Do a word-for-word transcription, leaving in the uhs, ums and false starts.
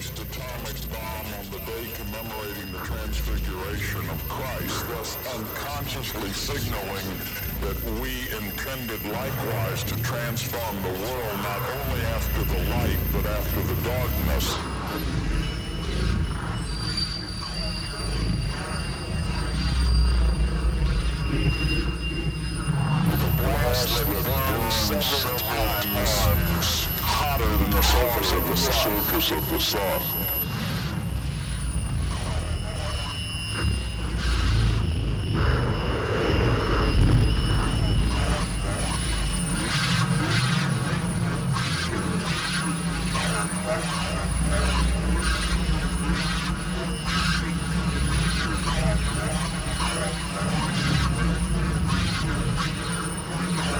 first atomic bomb on the day commemorating the transfiguration of Christ, thus unconsciously signaling that we intended likewise to transform the world not only after the light but after the darkness. The blast that burned several times hotter than the surface of the sun.